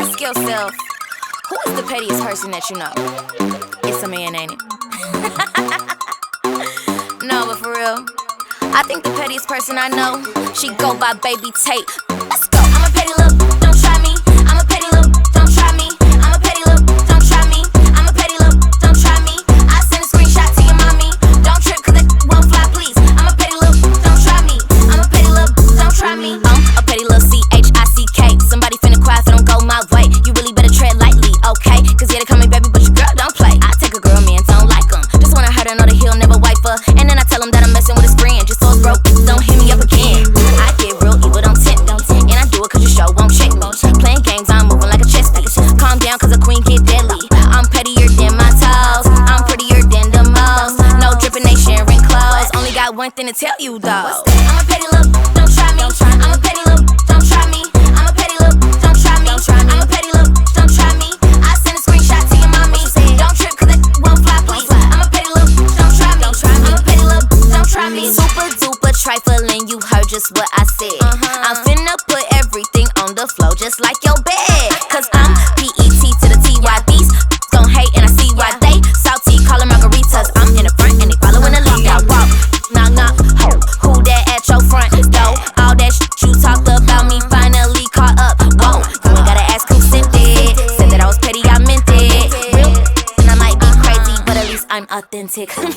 Ask yourself, who is the pettiest person that you know? It's a man, ain't it? No, but for real, I think the pettiest person I know, she go by Baby Tate. Let's go. I'm a petty little, don't try me. I'm a petty little, don't try me. I'm a petty little, don't try me. I'm a petty little, don't try me. I send a screenshot to your mommy. Don't trip cause it won't fly, please. I'm a petty little, don't try me. I'm a petty little, don't try me. A petty little CHICK. Somebody finna cry if it don't go my way. You really better tread lightly, okay? Cause yeah, they call me baby, but your girl don't play. I take a girl, man, don't like him. Just wanna hurt her, know that he'll never wipe her. And then I tell him that I'm messing with his friend. Just so it's broke, don't hit me up again. I get real evil, don't tempt. And I do it cause your show won't check me. Playing games, I'm moving like a chess piece. Calm down cause a queen get deadly. I'm pettier than my toes. I'm prettier than the most. No dripping, they sharing clothes. Only got one thing to tell you though. I'm a petty little, don't try me. I'm a petty little, don't try me. I'm a petty little, don't try me. I'm a petty little, don't try me. I send a screenshot to your mommy. Don't trip cause it won't fly, please. I'm a petty little, don't try me. I'm a petty little, don't try me. Super duper trifling, you heard just what I said. I'm finna put everything on the floor just like your bed. Cause I'm PET to the TY. These gon' hate and I see why they salty, callin' margaritas. I'm in the front and they following the lead. I walk, knock knock, ho, who that at your front door? All that shit you talked about me finally caught up. Whoa, you ain't gotta ask who sent it. Said that I was petty, I meant it. Real, and I might be crazy, but at least I'm authentic.